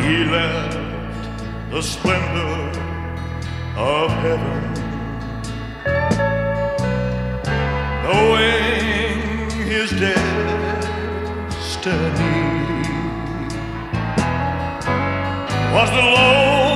He left the splendor of heaven, knowing his destiny was the Lord